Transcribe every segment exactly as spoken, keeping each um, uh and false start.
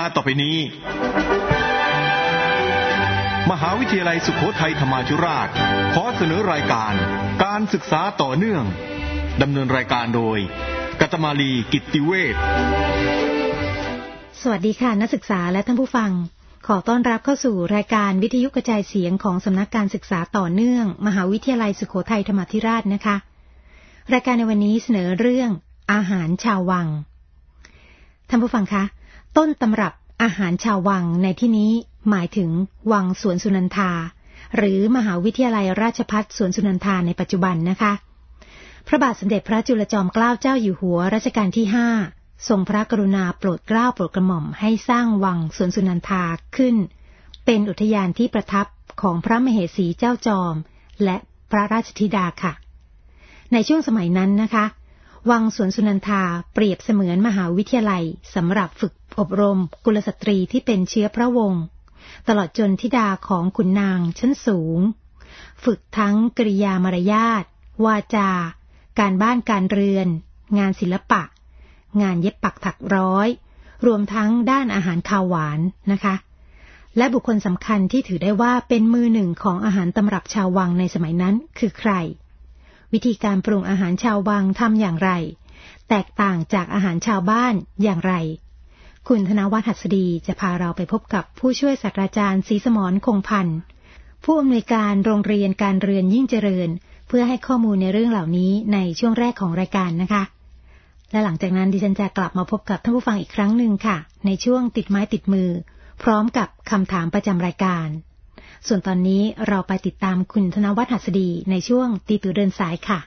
ต่อไปนี้มหาวิทยาลัยสุโขทัยธรรมาธิราชขอเสนอรายการการศึกษาต่อเนื่องดำเนินรายการโดยกัตมาลีกิตติเวชสวัสดีค่ะนักศึกษาและท่านผู้ฟังขอต้อนรับเข้าสู่รายการวิทยุกระจายเสียงของสำนักการศึกษาต่อเนื่องมหาวิทยาลัยสุโขทัยธรรมาธิราชนะคะรายการในวันนี้เสนอเรื่องอาหารชาววังท่านผู้ฟังคะต้นตำรับอาหารชาววังในที่นี้หมายถึงวังสวนสุนันทาหรือมหาวิทยาลัยราชภัฏสวนสุนันทาในปัจจุบันนะคะพระบาทสมเด็จพระจุลจอมเกล้าเจ้าอยู่หัวรัชกาลที่ห้าทรงพระกรุณาโปรดเกล้าโปรดกระหม่อมให้สร้างวังสวนสุนันทาขึ้นเป็นอุทยานที่ประทับของพระมเหสีเจ้าจอมและพระราชธิดาค่ะในช่วงสมัยนั้นนะคะวังสวนสุนันทาเปรียบเสมือนมหาวิทยาลัยสำหรับฝึกอบรมกุลสตรีที่เป็นเชื้อพระวงศ์ตลอดจนธิดาของขุนนางชั้นสูงฝึกทั้งกริยามารยาทวาจาการบ้านการเรือนงานศิลปะงานเย็บปักถักร้อยรวมทั้งด้านอาหารคาวหวานนะคะและบุคคลสำคัญที่ถือได้ว่าเป็นมือหนึ่งของอาหารตำรับชาววังในสมัยนั้นคือใครวิธีการปรุงอาหารชาววังทำอย่างไรแตกต่างจากอาหารชาวบ้านอย่างไรคุณธนวัฒน์หัสดีจะพาเราไปพบกับผู้ช่วยศาสตราจารย์ศรีสมรคงพันธ์ผู้อำนวยการโรงเรียนการเรือนยิ่งเจริญเพื่อให้ข้อมูลในเรื่องเหล่านี้ในช่วงแรกของรายการนะคะและหลังจากนั้นดิฉันจะกลับมาพบกับท่านผู้ฟังอีกครั้งหนึ่งค่ะในช่วงติดไม้ติดมือพร้อมกับคำถามประจำรายการส่วนตอนนี้เราไปติดตามคุณธนวัฒน์หัสดีในช่วงตีตู่เดินสายค่ะ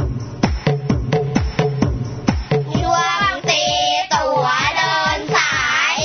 ช่วงตีตู่เดินสาย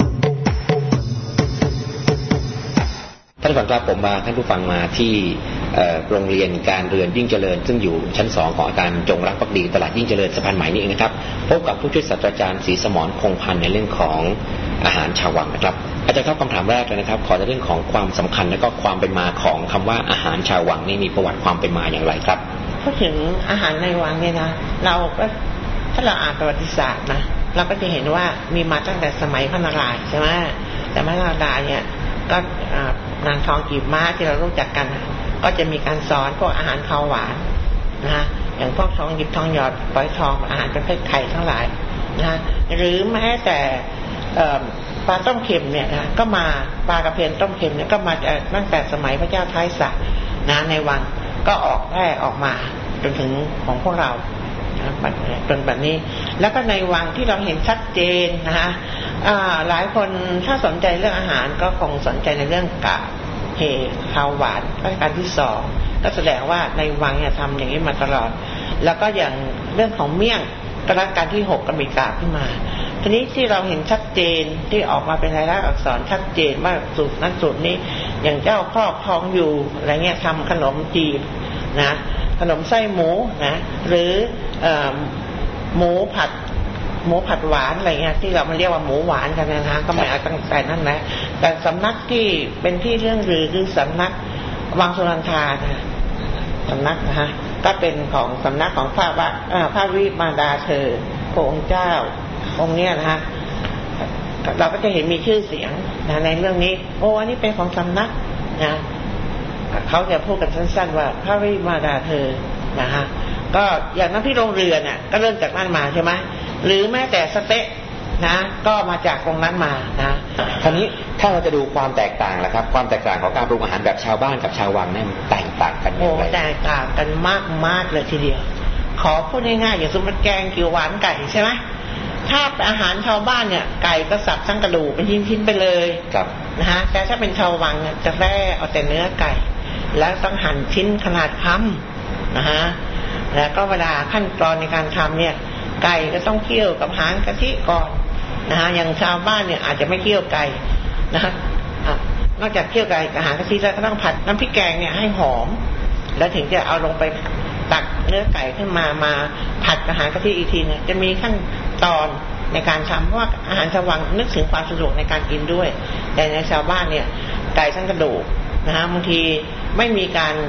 ท่านผู้ฟังครับผมมาท่านผู้ฟังมาที่โรงเรียนการเรือนยิ่งเจริญซึ่งอยู่ชั้นสองของอาคารจงรักภักดีตลาดยิ่งเจริญสะพานใหม่นี่เองนะครับพบกับผู้ช่วยศาสตราจารย์ศรีสมรคงพันธ์ในเรื่องของอาหารชาววังนะครับอาจารย์ครับคำถามแรกเลยนะครับขอในเรื่องของความสำคัญและก็ความเป็นมาของคำว่าอาหารชาววังนี่มีประวัติความเป็นมาอย่างไรครับพูดถึงอาหารในวังเนี่ยนะเราก็ถ้าเราอ่านประวัติศาสตร์นะเราก็จะเห็นว่ามีมาตั้งแต่สมัยพระนารายณ์ใช่ไหมแต่พระนารายณ์เนี่ยก็นางทองกีบม้าที่เรารู้จักกันก็จะมีการสอนพวกอาหารข้าวหวานนะฮะอย่างพวกทองหยิบทองหยอดฝอยทองอาหารประเภทไข่ทั้งหลายนะฮะหรือแม้แต่ปลาต้มเค็มเนี่ยนะก็มาปลากระเพนต้มเค็มเนี่ยก็มาตั้งแต่สมัยพระเจ้าท้ายสระนะในวังก็ออกแพร่ออกมาจนถึงของพวกเราจนแบบนี้แล้วก็ในวังที่เราเห็นชัดเจนนะฮะหลายคนถ้าสนใจเรื่องอาหารก็คงสนใจในเรื่องกะเฮข้าวหวานรัชกาลที่สองก็แสดงว่าในวังเนี่ยทำอย่างนี้มาตลอดแล้วก็อย่างเรื่องของเมี่ยงก็รัชกาลที่หกก็มีกาขึ้นมาทีนี้ที่เราเห็นชัดเจนที่ออกมาเป็นลายลักษณ์อักษรชัดเจนว่าสูตรนั้นสูตรนี้อย่างเจ้าพ่อทองอยู่อะไรเงี้ยทำขนมจีบนะขนมไส้หมูนะหรือหมูผัดหมูผัดหวานอะไรเงี้ยที่เรามาเรียกว่าหมูหวานกันนะฮะก็ไม่เอาตั้งแต่นั้นนะแต่สำนักที่เป็นที่เรื่องลือคือสำนักวังสุนันทานะสำนักนะฮะก็เป็นของสำนักของพระว่าพระวิมารดาเธอพระองค์เจ้าองค์เนี้ยนะฮะเราก็จะเห็นมีชื่อเสียงนะในเรื่องนี้โอ้อันนี้เป็นของสำนักนะเขาจะพูดกันสั้นๆว่าพระวิมารดาเธอนะฮะก็อย่างนั้นที่โรงเรือนน่ะก็เริ่มจากนั่นมาใช่ไหมหรือแม้แต่สเต๊ะนะก็มาจากตรงนั้นมานะคราวนี้ถ้าเราจะดูความแตกต่างนะครับความแตกต่างของการปรุงอาหารแบบชาวบ้านกับชาววังเนี่ยมันแตกต่างกันอย่างไรโอ้แตกต่างกันมากๆเลยทีเดียวขอพูดง่ายๆอย่างสมมติแกงเขียวหวานไก่ใช่ไหมถ้าอาหารชาวบ้านเนี่ยไก่ก็สับทั้งกระดูกเป็นชิ้นๆไปเลยนะฮะแต่ถ้าเป็นชาววังเนี่ยจะแร่เอาแต่เนื้อไก่แล้วต้องหั่นชิ้นขนาดคำนะฮะแล้วก็เวลาขั้นตอนในการทำเนี่ยไก่ก็ต้องเคี่ยวกับหางกะทิก่อนนะฮะอย่างชาวบ้านเนี่ยอาจจะไม่เคี่ยวไก่นะฮะนอกจากเคี่ยวไก่กับหางกะทิแล้วก็ต้องผัดน้ำพริกแกงเนี่ยให้หอมแล้วถึงจะเอาลงไปตักเนื้อไก่ขึ้นมามาผัดกับหางกะทิอีกทีเนี่ยจะมีขั้นตอนในการทำเพราะว่าอาหารชาววังนึกถึงความสะดวกในการกินด้วยแต่ในชาวบ้านเนี่ยไก่ทั้งกระดูกนะฮะบางทีไม่มีการ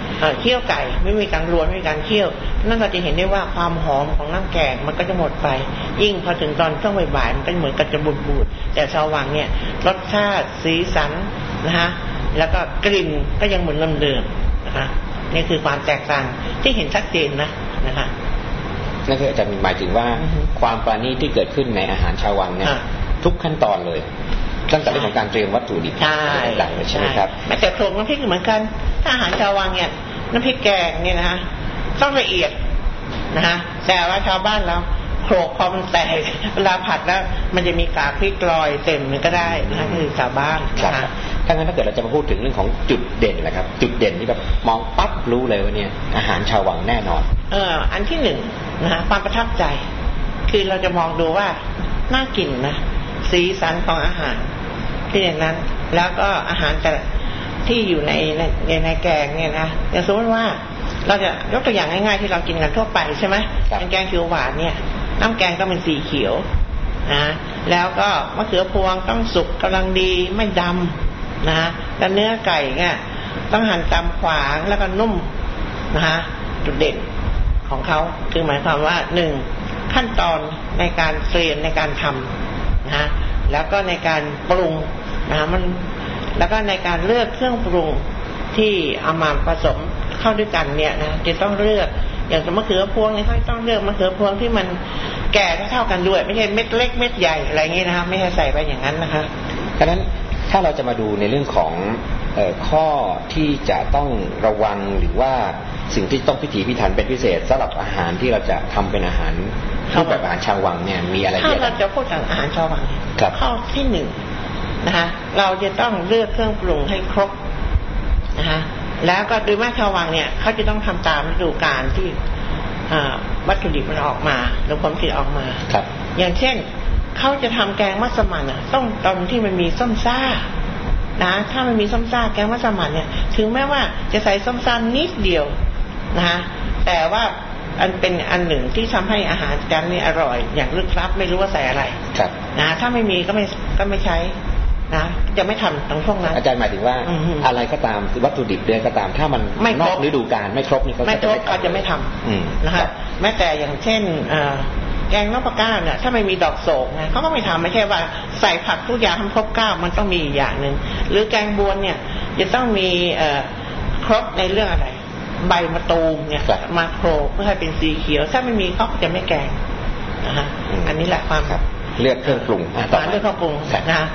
เคี่ยวไก่ไม่มีการรวนไม่มีการเคี่ยวนั่นเราจะเห็นได้ว่าความหอมของน้ำแกงมันก็จะหมดไปยิ่งพอถึงตอนช่วงบ่ายๆมันก็เหมือนกับจะบูดๆแต่ชาววังเนี่ยรสชาติสีสันนะฮะแล้วก็กลิ่นก็ยังเหมือนเดิมๆนะคะนี่คือความแตกต่างที่เห็นชัดเจนนะนะคะนั่นคืออาจารย์หมายถึงว่าความปราณีตที่เกิดขึ้นในอาหารชาววังเนี่ยทุกขั้นตอนเลยตั้งแต่เรื่องของการเตรียมวัตถุดิบต่างๆเลยใช่ไหมครับแม้แต่โขลกน้ำพริกเหมือนกันถ้าอาหารชาววังเนี่ยน้ำพริกแกงเนี่ยนะฮะต้องละเอียดนะฮะแต่ว่าชาวบ้านเราโขลกพอมันแตกเวลาผัดแล้วมันจะมีกากพริกลอยเต็มมันก็ได้นะคือชาวบ้านนะคะถ้างั้นถ้าเกิดเราจะมาพูดถึงเรื่องของจุดเด่นนะครับจุดเด่นที่แบบมองปั๊บรู้เลยว่าเนี่ยอาหารชาววังแน่นอนเอออันที่หนึ่งนะฮะความประทับใจคือเราจะมองดูว่าน่ากินนะสีสันของอาหารที่อย่างนั้นแล้วก็อาหารแต่ที่อยู่ในในในแกงเนี่ยนะอย่างสมมติว่าเราจะยกตัวอย่างง่ายๆที่เรากินกันทั่วไปใช่ไหมแกงเขียวหวานเนี่ยน้ำแกงก็เป็นสีเขียวนะแล้วก็มะเขือพวงต้องสุกกำลังดีไม่ดำนะแล้วเนื้อไก่เนี่ยต้องหั่นตามขวางแล้วก็นุ่มนะฮะจุดเด่นของเขาคือหมายความว่าหนึ่งขั้นตอนในการเตรียมในการทำนะฮะแล้วก็ในการปรุงนะมันแล้วก็ในการเลือกเครื่องปรุงที่เอามาผสมเข้าด้วยกันเนี่ยนะจะต้องเลือกอย่างมะเขือพวงนี่เขาต้องเลือกมะเขือพวงที่มันแก่เท่ากันด้วยไม่ใช่เม็ดเล็กเม็ดใหญ่อะไรอย่างนี้นะครับไม่ใช่ใส่ไปอย่างนั้นนะคะดังนั้นถ้าเราจะมาดูในเรื่องของเอ่อข้อที่จะต้องระวังหรือว่าสิ่งที่ต้องพิถีพิถันเป็นพิเศษสำหรับอาหารที่เราจะทำเป็นอาหารรูปแบบอาหารชาววังเนี่ยมีอะไรเยอะถ้าเราจะพูดถึงอาหารชาววังข้อที่หนึ่งนะคะเราจะต้องเลือกเครื่องปรุงให้ครบนะคะแล้วก็โดยมากชาววังเนี่ยเขาจะต้องทำตามฤดูกาลที่วัตถุดิบมันออกมาหรือผลผลิตออกมาอย่างเช่นเขาจะทำแกงมัสมั่นอ่ะต้องตอนที่มันมีส้มซ่านะถ้ามันมีส้มซ่าแกงมัสมั่นเนี่ยถึงแม้ว่าจะใส่ส้มซ่านิดเดียวนะแต่ว่าอันเป็นอันหนึ่งที่ทำให้อาหารจานนี้อร่อยอย่างลึกลับไม่รู้ว่าใส่อะไรนะถ้าไม่มีก็ไม่ก็ไม่ใช้นะจะไม่ทำตรงช่วงนั้นอาจารย์หมายถึงว่าอะไรก็ตามวัตถุดิบเดือนก็ตามถ้ามันนอกฤดูกาลไม่ครบนี่เขาไม่ครบก็จะไม่ทำนะฮะแม้แต่อย่างเช่นแกงนกปลาก้าเนี่ยถ้าไม่มีดอกโศกนะเขาก็ไม่ทำไม่ใช่ว่าใส่ผักทุกอย่างทำครบเก้ามันต้องมีอย่างหนึ่งหรือแกงบวนเนี่ยจะต้องมีครบในเรื่องอะไรใบมะตูมเนี่ยมาโครเพื่อให้เป็นสีเขียวถ้าไม่มีเขาก็จะไม่แกงนะฮะอันนี้แหละความเลือกเครื่องปรุงต่อเลือกเครื่องปรุงนะฮะ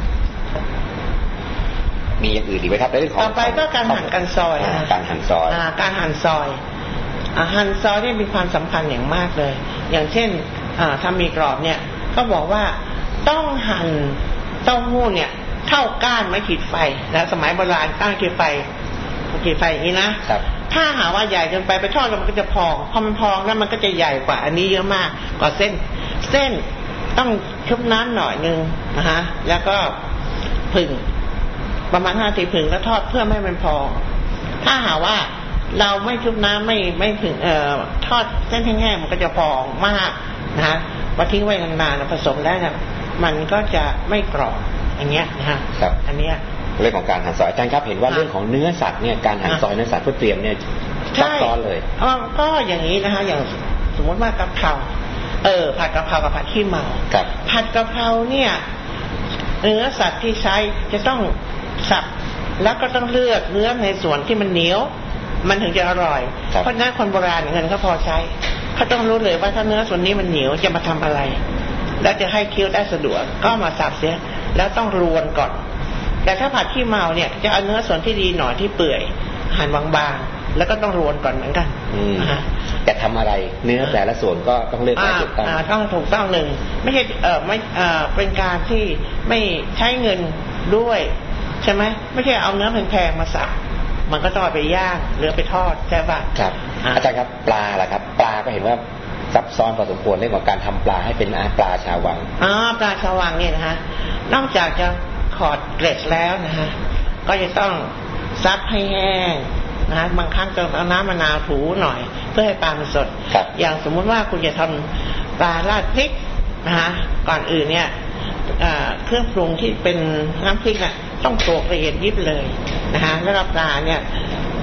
มีอย่างอื่นดีไหมครับในเรื่องของต่อไปก็การหั่นการซอยการหั่นซอยการหั่นซอยหั่นซอยนี่มีความสำคัญอย่างมากเลยอย่างเช่นถ้ามีกรอบเนี่ยก็บอกว่าต้องหั่นเต้าหู้เนี่ยเท่าก้านไม้ขีดไฟแล้วสมัยโบราณก้านขีดไฟขีดไฟอย่างนี้นะถ้าหาว่าใหญ่เกินไปไปทอดแล้วมันก็จะพองพอมันพองแล้วมันก็จะใหญ่กว่าอันนี้เยอะมากกว่าเส้นเส้นต้องชุบน้ำหน่อยนึงนะฮะแล้วก็ผึ่งประมาณห้าทีผึ่งแล้วทอดเพื่อไม่ให้มันพองถ้าหาว่าเราไม่ชุบน้ำไม่ไม่ผึ่งเอ่อทอดเส้นแห้งๆมันก็จะพองมากนะฮะพอทิ้งไว้นานๆผสมแล้วเนี่ยมันก็จะไม่กรอบอย่างเงี้ยนะฮะอันเนี้ยเรื่องของการหั่นซอยอาจารย์ครับเห็นว่าเรื่องของเนื้อสัตว์เนี่ยการหั่นซอยเนื้อสัตว์เพื่อเตรียมเนี่ยซับซ้อนเลยอ๋อก็อย่างนี้นะคะอย่างสมมติว่ากะเพราเออผัดกะเพรากับผัดขี้เมาผัดกะเพราเนี่ยเนื้อสัตว์ที่ใช้จะต้องสับแล้วก็ต้องเลือกเนื้อในส่วนที่มันเหนียวมันถึงจะอร่อยเพราะนั้นคนโบราณเงินเขาพอใช้เขาต้องรู้เลยว่าถ้าเนื้อส่วนนี้มันเหนียวจะมาทำอะไรแล้วจะให้เคี้ยวได้สะดวกก็มาสับเสียแล้วต้องรวนก่อนแต่ถ้าผัดขี้เมาเนี่ยจะเอาเนื้อส่วนที่ดีหน่อยที่เปื่อยหั่นบางๆแล้วก็ต้องรวนก่อนเหมือนกันแต่ทำอะไรเนื้อแต่ละส่วนก็ต้องเลือกให้ถูกต้องต้องถูกต้องหนึ่งไม่ใช่เออไม่เออเป็นการที่ไม่ใช้เงินด้วยใช่ไหมไม่ใช่เอาเนื้อแพงๆมาสับมันก็ต้องไปย่างหรือไปทอดใช่ป่ะครับอาจารย์ครับปลาล่ะครับปลาก็เห็นว่าซับซ้อนพอสมควรเรื่องของการทำปลาให้เป็นปลาชาววังอ๋อปลาชาววังเนี่ยนะฮะนอกจากจะขอดเกล็ดแล้วนะฮะก็จะต้องซับให้แห้งนะฮะบางครั้งต้องเอาน้ำมะนาวถูหน่อยเพื่อให้ปลามันสดอย่างสมมุติว่าคุณจะทำปลาราดพริกนะฮะก่อนอื่นเนี่ยเครื่องปรุงที่เป็นน้ำพริกน่ะต้องโขลกละเอียดยิบเลยนะฮะแล้วปลาเนี่ย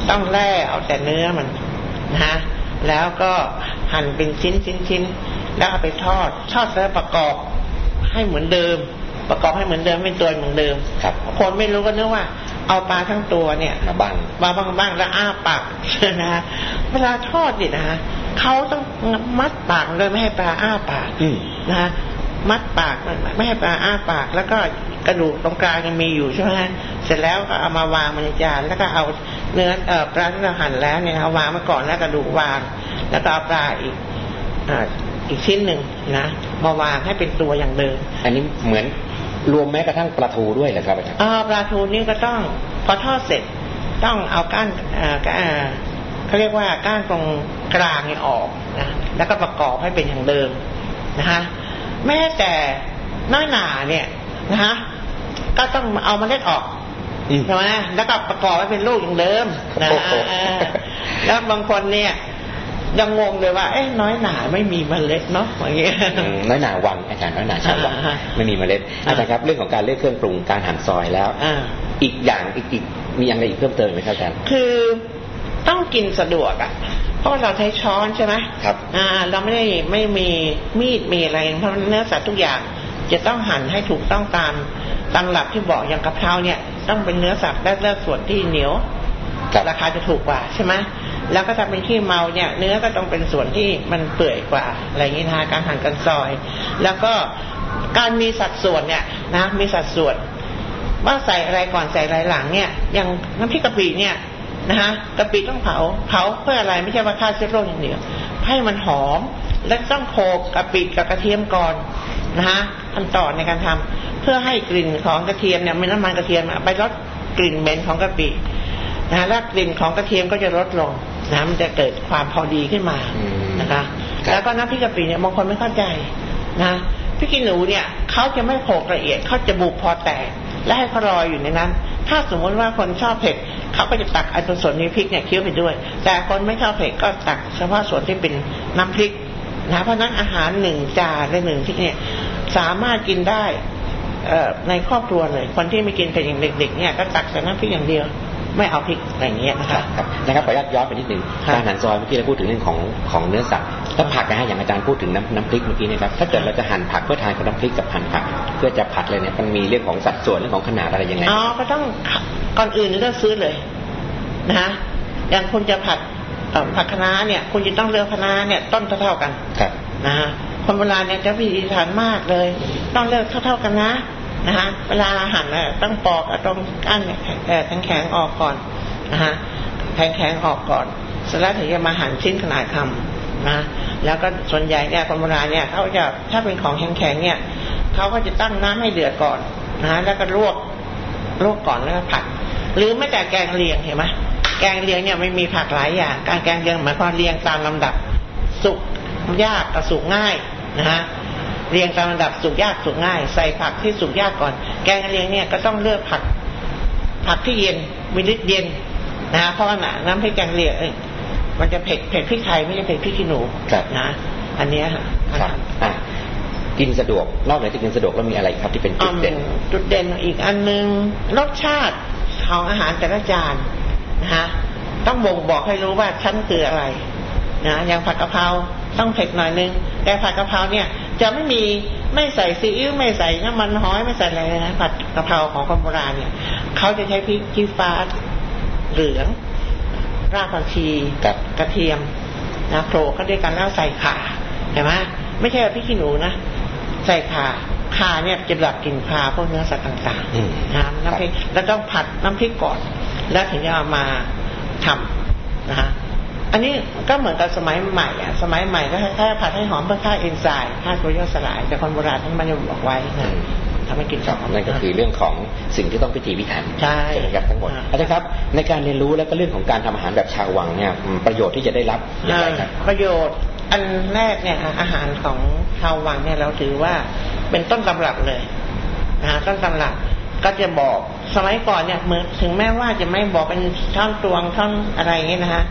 ต้องแล่เอาแต่เนื้อมันนะฮะแล้วก็หั่นเป็นชิ้นชิ้นชิ้นแล้วเอาไปทอดทอดแล้วประกอบให้เหมือนเดิมประกอบให้เหมือนเดิมเป็นตัวเหมือนเดิมคนไม่รู้ก็นึกว่าเอาปลาทั้งตัวเนี่ยมาบ้างมาบ้างบ้างแล้วอ้าปากนะฮะเวลาทอดเนี่ยนะฮะเขาต้องมัดปากเลยไม่ให้ปลาอ้าปากนะฮะมัดปากไม่ให้ปลาอ้าปากแล้วก็กระดูกตรงกลางยังมีอยู่ใช่ไหมฮะเสร็จแล้วก็เอามาวางในจานแล้วก็เอาเนื้อเอ่อปลาที่เราหั่นแล้วเนี่ยเอาวางมาก่อนแล้วกระดูกวางแล้วก็เอาปลาอีกอ่าอีกชิ้นหนึ่งนะมาวางให้เป็นตัวอย่างเดิมอันนี้เหมือนรวมแม้กระทั่งปลาทูด้วยเหรอครับอาจารย์อ่าปลาทูนี่ก็ต้องพอทอดเสร็จต้องเอาก้านอ่าก้านเขาเรียกว่าก้านตรงกลางนี่ออกนะแล้วก็ประกอบให้เป็นอย่างเดิมนะฮะแม้แต่น้อยหนาเนี่ยนะฮะก็ต้องเอาเมล็ดออกใช่ไหมแล้วก็ประกอบให้เป็นลูกอย่างเดิมนะแล้วบางคนเนี่ยยังงงเลยว่าเอ๊ะน้อยหนาไม่มีเมล็ดเนาะอย่างเงี้ยน้อยหนาวังอาจารย์น้อยหนาชาววังไม่มีเมล็ดอาจารย์ครับเรื่องของการเลือกเครื่องปรุงการหั่นซอยแล้วอีกอย่างอีกอีกมีอะไรอีกเพิ่มเติมไหมครับอาจารย์คือต้องกินสะดวกอ่ะเพราะเราใช้ช้อนใช่ไหมครับอ่าเราไม่ได้ไม่มีมีดมีอะไรเพราะเนื้อสัตว์ทุกอย่างจะต้องหั่นให้ถูกต้องตามตามหลักที่บอกอย่างกะเพราเนี่ยต้องเป็นเนื้อสัตว์และเลือกส่วนที่เหนียวราคาจะถูกกว่าใช่ไหมแล้วก็ถ้าเป็นขี้เมาเนี่ยเนื้อก็ต้องเป็นส่วนที่มันเปื่อยกว่าอะไรอย่างนี้นะการหั่นกันซอยแล้วก็การมีสัดส่วนเนี่ยนะมีสัดส่วนว่าใส่อะไรก่อนใส่อะไรหลังเนี่ยอย่างน้ำพริกกะปิเนี่ยนะฮะกะปิต้องเผาเผาเพื่ออะไรไม่ใช่ว่าฆ่าเชื้อโรคอย่างเดียวให้มันหอมและต้องโขลกกะปิกับกระเทียมก่อนนะฮะขั้นตอนในการทำเพื่อให้กลิ่นของกระเทียมเนี่ยมีน้ำมันกระเทียมไปลดกลิ่นเหม็นของกะปินะแล้วกลิ่นของกระเทียมก็จะลดลงนะมันจะเกิดความพอดีขึ้นมานะคะแล้วก็น้ำพริกกะปิเนี่ยบางคนไม่เข้าใจนะพริกขี้หนูเนี่ยเขาจะไม่โขลกละเอียดเขาจะบุบพอแตกและให้เขาลอยอยู่ในนั้นถ้าสมมติว่าคนชอบเผ็ดเขาก็จะตักไอ้ส่วนนี้พริกเนี่ยเคี้ยวไปด้วยแต่คนไม่ชอบเผ็ดก็ตักเฉพาะส่วนที่เป็นน้ำพริกนะเพราะนั้นอาหารหนึ่งจานและหนึ่งพริกเนี่ยสามารถกินได้ในครอบครัวเลยคนที่ไม่กินเผ็ดอย่างเด็กๆเนี่ยก็ตักแต่น้ำพริกอย่างเดียวไม่เอาพริกอะไรอย่างเงี้ยนะครับนะครับขออนุญาตย้อนไปนิดนึงการหั่นซอยเมื่อกี้เราพูดถึงเรื่องของของเนื้อสัตว์แล้วผักนะฮะอย่างอาจารย์พูดถึงน้ำน้ำพริกเมื่อกี้นะครับถ้าเกิดเราจะหั่นผักเพื่อทานกับน้ำพริกกับหั่นผักเพื่อจะผัดเลยเนี่ยมันมีเรื่องของสัดส่วนเรื่องของขนาดอะไรยังไงอ๋อก็ต้องก่อนอื่นเราซื้อเลยนะฮะอย่างคุณจะผัดผักคะน้าเนี่ยคุณจะต้องเลือกคะน้าเนี่ยต้นเท่าๆกันนะฮะคนโบราณเนี่ยจะพิถีพิถันมากเลยต้องเลือกเท่าๆกันนะนะฮะเวลาหั่นเนี่ยต้องปอกตรงก้านแข็งๆออกก่อนนะฮะแข็งๆออกก่อนเสร็จแล้วถึงจะมาหั่นชิ้นขนาดคำนะแล้วก็ส่วนใหญ่เนี่ยคนโบราณเนี่ยเขาจะถ้าเป็นของแข็งๆเนี่ยเขาก็จะตั้งน้ำให้เดือดก่อนนะแล้วก็ลวกลวกก่อนแล้วก็ผัดหรือไม่แต่แกงเลียงเห็นไหมแกงเลียงเนี่ยไม่มีผักหลายอย่างการแกงเลียงหมายความเลียงตามลำดับสุกยากกับสุกง่ายนะฮะเรียงตามระดับสุกยากสุกง่ายใส่ผักที่สุกยากก่อนแกงเลียงเนี่ยก็ต้องเลือกผักผักที่เย็นมีฤทธิ์เย็นนะเพราะว่าน้ำพริกแกงเลียงมันจะเผ็ดเผ็ดพริกไทยไม่ใช่เผ็ดพริกขี้หนูนะอันนี้ครับกินสะดวกนอกจากกินสะดวกแล้วมีอะไรครับที่เป็นจุดเด่นจุดเด่นอีกอันนึงรสชาติของอาหารแต่ละจานนะฮะต้องบ่งบอกให้รู้ว่าชั้นคืออะไรนะอย่างผัดกะเพราต้องเผ็ดหน่อยนึงแต่ผัดกะเพราเนี่ยจะไม่มีไม่ใส่ซีอิ๊วไม่ใส่น้ำมันหอยไม่ใส่อะไรนะผัดกะเพราของคนโบราณเนี่ยเขาจะใช้พริกชี้ฟ้าเหลืองรากผักชีกับกระเทียมนะโขลกก็ด้วยกันแล้วใส่ข่าเห็นไหมไม่ใช่พริกขี้หนูนะใส่ข่าข่าเนี่ยจะดับกลิ่นคาพวกเนื้อสัตว์ต่างๆนะน้ำพริกแล้วต้องผัดน้ำพริกก่อนแล้วถึงจะเอามาทำนะฮะอันนี้ก็เหมือนกับสมัยใหม่อ่ะสมัยใหม่ก็แค่ผัดให้หอมเพื่อฆ่าเอนไซม์ฆ่าตัวย่อยสลายแต่คนโบราณท่านไม่ได้บอกไว้นะทำให้กินจบนั่นก็คือเรื่องของสิ่งที่ต้องพิถีพิถันใช่ครับทั้งหมดอาจารย์ครับในการเรียนรู้แล้วก็เรื่องของการทำอาหารแบบชาววังเนี่ยประโยชน์ที่จะได้รับอย่างไรครับประโยชน์อันแรกเนี่ยอาหารของชาววังเนี่ยเราถือว่าเป็นต้นตำรับเลยนะต้นตำรับก็จะบอกสมัยก่อนเนี่ยเหมือนถึงแม้ว่าจะไม่บอกเป็นท่อนตวงท่อนอะไรอย่างเงี้ยนะฮะ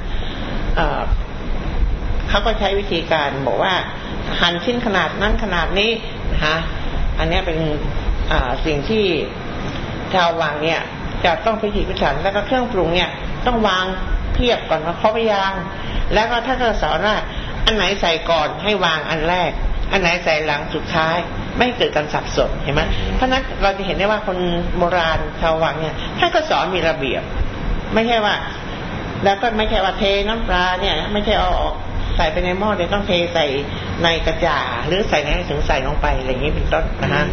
เขาก็ใช้วิธีการบอกว่าหั่นชิ้นขนาดนั้นขนาดนี้นะคะอันนี้เป็นสิ่งที่ชาววังเนี่ยจะต้องพิถีพิถันแล้วก็เครื่องปรุงเนี่ยต้องวางเทียบก่อนว่าครบหรือยังแล้วก็ท่านก็สอนว่าอันไหนใส่ก่อนให้วางอันแรกอันไหนใส่หลังสุดท้ายไม่เกิดการสับสนเห็นไหมเพราะนั้นเราจะเห็นได้ว่าคนโบราณชาววังเนี่ยท่านก็สอนมีระเบียบไม่ใช่ว่าแล้วก็ไม่ใช่ว่าเทน้ำปลาเนี่ยไม่ใช่เอาออกใส่ไปในหม้อเดี๋ยวต้องเทใส่ในกระจาหรือใส่ในถึงใส่ลงไปอะไรอย่างนี้เป็นต้นนะฮะ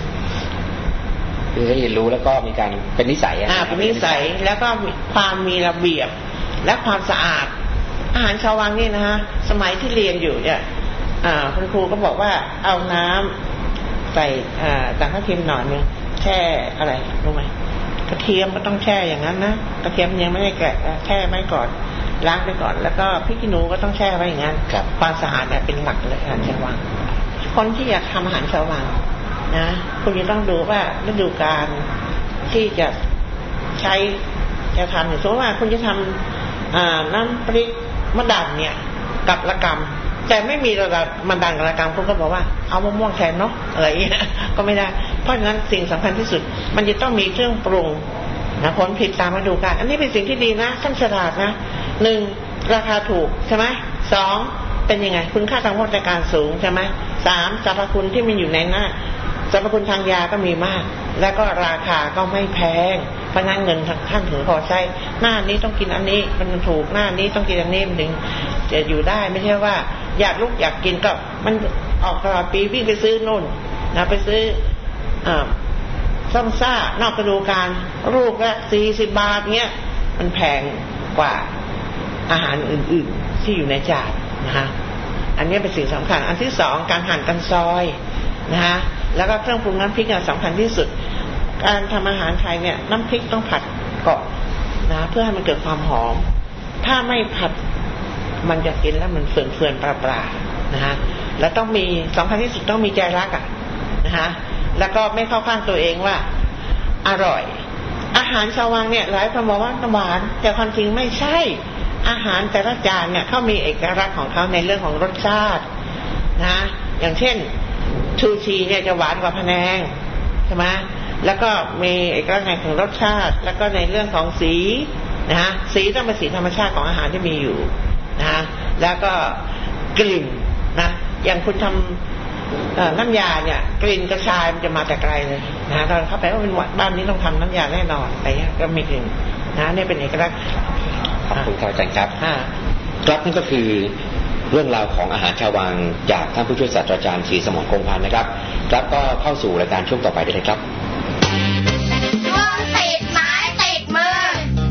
คือให้เรียนรู้แล้วก็มีการเป็นนิสัยอ่าเป็นนิสัยแล้วก็ความมีระเบียบและความสะอาดอาหารชาววังนี่นะฮะสมัยที่เรียนอยู่เนี่ยคุณครูก็บอกว่าเอาน้ำใส่ต่างกระเทียมหน่อยนึงแช่อะไรรู้ไหมกระเทียมก็ต้องแช่อย่างนั้นนะกระเทียมยังไม่ได้แกะแช่ไว้ก่อนล้างไปก่อนแล้วก็พริกขี้หนูก็ต้องแช่ไว้อย่างนั้นความสะอาดเนี่ยเป็นหลักเลยอาหารชาววังคนที่อยากทำอาหารชาววังนะคุณจะต้องดูว่าฤดูกาลที่จะใช้จะทำอย่างสมมติว่าคุณจะทำน้ำพริกมะดันเนี่ยกับระกำแต่ไม่มีระดับมันดันกับระกำคุณก็บอกว่าเอามะม่วงแทนเนาะอะไรอย่างเงี้ยก็ไม่ได้เพราะฉะนั้นสิ่งสำคัญที่สุดมันจะต้องมีเครื่องปรุงนะผลผลิตตามฤดูกาลอันนี้เป็นสิ่งที่ดีนะท่านฉลาดนะหนึ่งราคาถูกใช่ไหมสองเป็นยังไงคุณค่าทางโภชนาการสูงใช่ไหมสามสรรพคุณที่มันอยู่ในหน้าสรรพคุณทางยาก็มีมากแล้วก็ราคาก็ไม่แพงเพราะนั้นเงินท่านถึงพอใช้หน้านี้ต้องกินอันนี้มันถูกหน้านี้ต้องกินอันนี้มันถึงจะอยู่ได้ไม่ใช่ว่าอยากลุกอยากกินก็มันออกตลอดปีวิ่งไปซื้อนู่นนะไปซื้อส้มซ่านอกฤดูกาลลูกละสี่สิบบาทเงี้ยมันแพงกว่าอาหารอื่นๆที่อยู่ในจานนะฮะอันนี้เป็นสิ่งสำคัญอันที่สองการหั่นกันซอยนะฮะแล้วก็เครื่องปรุงน้ำพริกเนี่ยสำคัญที่สุดการทำอาหารไทยเนี่ยน้ำพริกต้องผัดก่อนนะเพื่อให้มันเกิดความหอมถ้าไม่ผัดมันจะกินแล้วมันเฟื่อนๆปลาๆนะฮะแล้วต้องมีสำคัญที่สุดต้องมีใจรักอ่ะนะฮะแล้วก็ไม่เข้าข้างตัวเองว่าอร่อยอาหารชาววังเนี่ยหลายคนบอกว่าหวานแต่ความจริงไม่ใช่อาหารแต่ละจานเนี่ยเขามีเอกลักษณ์ของเขาในเรื่องของรสชาตินะอย่างเช่นชูชีเนี่ยจะหวานกว่าพะแนงใช่ไหมแล้วก็มีเอกลักษณ์ในของรสชาติแล้วก็ในเรื่องของสีนะฮะสีต้องเป็นสีธรรมชาติของอาหารที่มีอยู่นะฮะแล้วก็กลิ่นนะอย่างคุณทำน้ำยาเนี่ยกลิ่นกระชายมันจะมาแต่ไกลเลยนะตอนเข้าไปว่าเป็นบ้านนี้ต้องทำน้ำยาแน่นอนอะไรเงี้ยก็มีกลิ่นนะนี่เป็นเอกลักษณ์ขอบคุณครับอาจารย์ครับครับนั่นก็คือเรื่องราวของอาหารชาววังจากท่านผู้ช่วยศาสตราจารย์ศรีสมรคงพันธ์นะครับครับก็เข้าสู่รายการช่วงต่อไปได้เลยครับช่วงติดไม้ติดมือ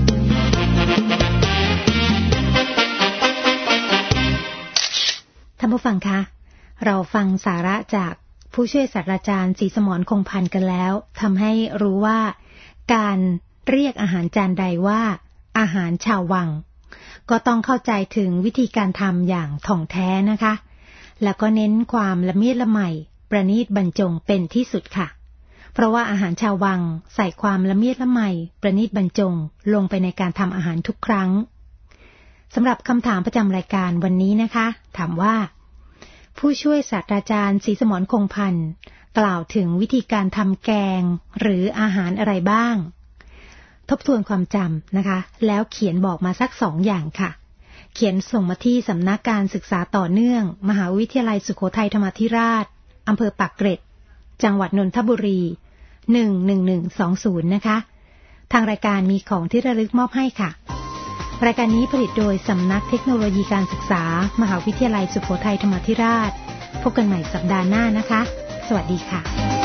ท่านผู้ฟังคะเราฟังสาระจากผู้ช่วยศาสตราจารย์ศรีสมรคงพันธ์กันแล้วทำให้รู้ว่าการเรียกอาหารจานใดว่าอาหารชาววังก็ต้องเข้าใจถึงวิธีการทำอย่างถ่องแท้นะคะแล้วก็เน้นความละเมียดละไมประณีตบรรจงเป็นที่สุดค่ะเพราะว่าอาหารชาววังใส่ความละเมียดละไมประณีตบรรจงลงไปในการทำอาหารทุกครั้งสำหรับคำถามประจำรายการวันนี้นะคะถามว่าผู้ช่วยศาสตราจารย์ศรีสมรคงพันธ์กล่าวถึงวิธีการทำแกงหรืออาหารอะไรบ้างทบทวนความจำนะคะแล้วเขียนบอกมาสักสองอย่างค่ะเขียนส่งมาที่สำนักการศึกษาต่อเนื่องมหาวิทยาลัยสุโขทัยธรรมาธิราชอำเภอปากเกร็ดจังหวัดนนทบุรีหนึ่งหนึ่งหนึ่งสองศูนย์นะคะทางรายการมีของที่ระลึกมอบให้ค่ะรายการนี้ผลิตโดยสำนักเทคโนโลยีการศึกษามหาวิทยาลัยสุโขทัยธรรมาธิราชพบกันใหม่สัปดาห์หน้านะคะสวัสดีค่ะ